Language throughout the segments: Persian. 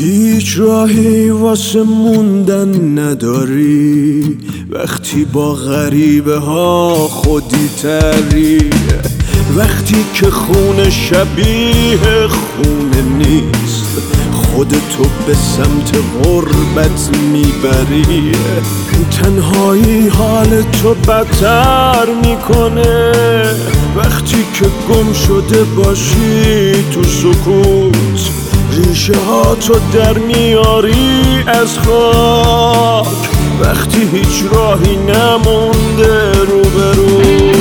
هیچ راهی واسه موندن نداری وقتی با غریبه ها خودی تری، وقتی که خونه شبیه خونه نیست خودتو به سمت غربت میبری، تنهایی حال تو بدتر میکنه وقتی که گم شده باشی تو سکوت، ریشه ها تو در میاری از خاک وقتی هیچ راهی نمونده روبروت.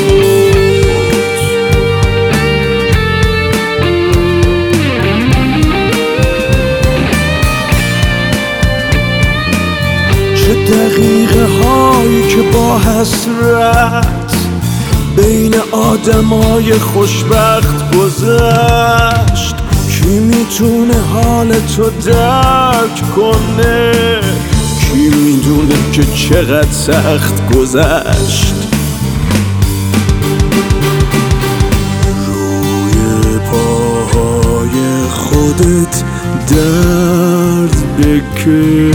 چه دقیقه هایی که با حسرت بین آدمای خوشبخت گذشت، کی میتونه حال تو درک کنه، کی میدونه که چقدر سخت گذشت. روی پاهای خودت درد بکش،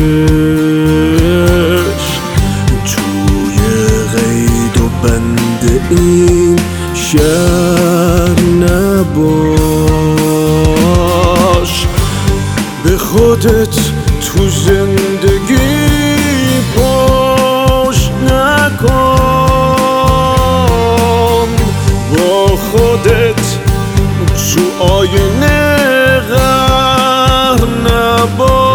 توی قید و بند این شهر نباش، به خودت تو زندگی پشت نکن، با خودت تو آینه غر نباش.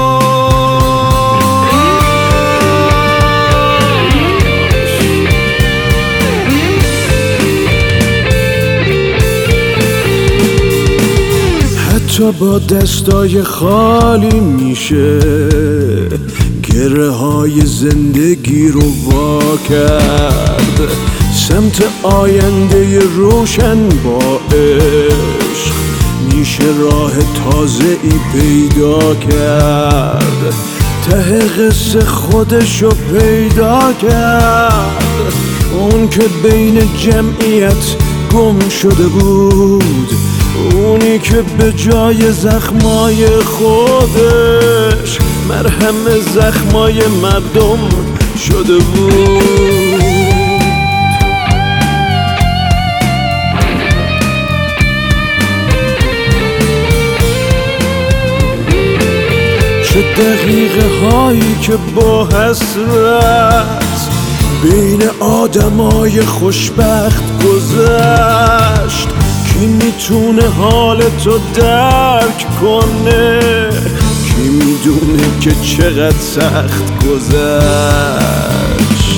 حتی با دستای خالی میشه گره های زندگی رو وا کرد، سمت آینده روشن با عشق میشه راه تازه ای پیدا کرد، ته قصه خودشو پیدا کرد، اون که بین جمعیت گم شده بود، اونی که به جای زخمای خودش مرهم زخمای مردم شده بود. چه دقیقه هایی که با حسرت بین آدمای خوشبخت گذشت، کی میتونه حال تو درک کنه، کی میدونه که چقدر سخت گذشت.